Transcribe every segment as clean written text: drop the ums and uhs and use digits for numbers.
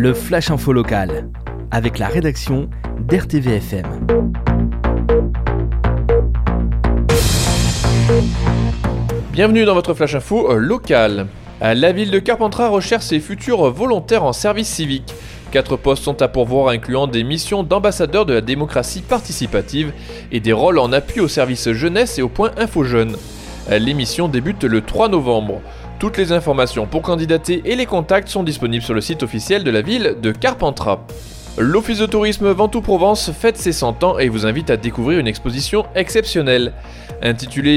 le Flash Info local, avec la rédaction d'RTVFM. Bienvenue dans votre Flash Info local. La ville de Carpentras recherche ses futurs volontaires en service civique. 4 postes sont à pourvoir, incluant des missions d'ambassadeur de la démocratie participative et des rôles en appui au service jeunesse et au point Info Jeunes. Les missions débutent le 3 novembre. Toutes les informations pour candidater et les contacts sont disponibles sur le site officiel de la ville de Carpentras. L'Office de tourisme Ventoux-Provence fête ses 100 ans et vous invite à découvrir une exposition exceptionnelle. Intitulée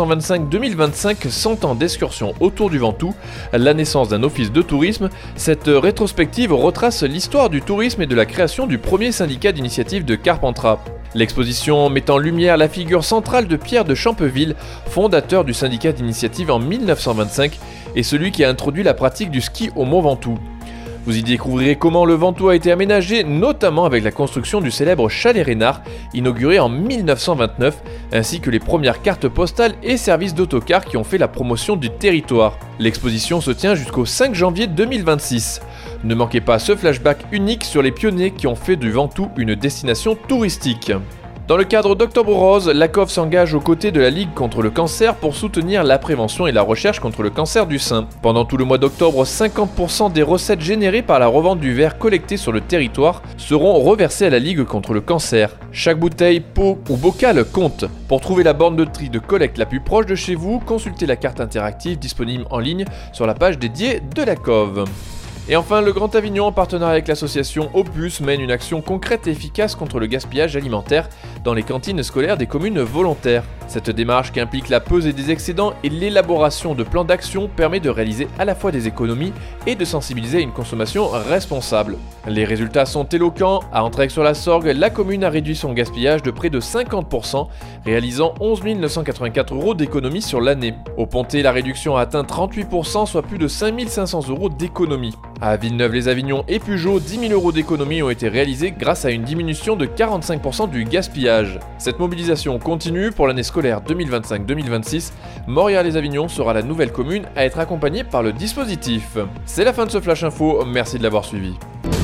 1925-2025, 100 ans d'excursion autour du Ventoux, la naissance d'un office de tourisme, cette rétrospective retrace l'histoire du tourisme et de la création du premier syndicat d'initiative de Carpentras. L'exposition met en lumière la figure centrale de Pierre de Champeville, fondateur du syndicat d'initiative en 1925 et celui qui a introduit la pratique du ski au Mont Ventoux. Vous y découvrirez comment le Ventoux a été aménagé, notamment avec la construction du célèbre chalet Reynard, inauguré en 1929, ainsi que les premières cartes postales et services d'autocar qui ont fait la promotion du territoire. L'exposition se tient jusqu'au 5 janvier 2026. Ne manquez pas ce flashback unique sur les pionniers qui ont fait du Ventoux une destination touristique. Dans le cadre d'Octobre Rose, l'ACOF s'engage aux côtés de la Ligue contre le cancer pour soutenir la prévention et la recherche contre le cancer du sein. Pendant tout le mois d'octobre, 50% des recettes générées par la revente du verre collecté sur le territoire seront reversées à la Ligue contre le cancer. Chaque bouteille, pot ou bocal compte. Pour trouver la borne de tri de collecte la plus proche de chez vous, consultez la carte interactive disponible en ligne sur la page dédiée de l'ACOF. Et enfin, le Grand Avignon, en partenariat avec l'association Opus, mène une action concrète et efficace contre le gaspillage alimentaire dans les cantines scolaires des communes volontaires. Cette démarche, qui implique la pesée des excédents et l'élaboration de plans d'action, permet de réaliser à la fois des économies et de sensibiliser à une consommation responsable. Les résultats sont éloquents. À Entraigues-sur-la-Sorgue, la commune a réduit son gaspillage de près de 50%, réalisant 11 984 € d'économies sur l'année. Au Pontet, la réduction a atteint 38%, soit plus de 5 500 € d'économies. À Villeneuve-les-Avignon et Pujol, 10 000 € d'économies ont été réalisées grâce à une diminution de 45% du gaspillage. Cette mobilisation continue pour l'année scolaire 2025-2026. Montréal-les-Avignon sera la nouvelle commune à être accompagnée par le dispositif. C'est la fin de ce Flash Info, merci de l'avoir suivi.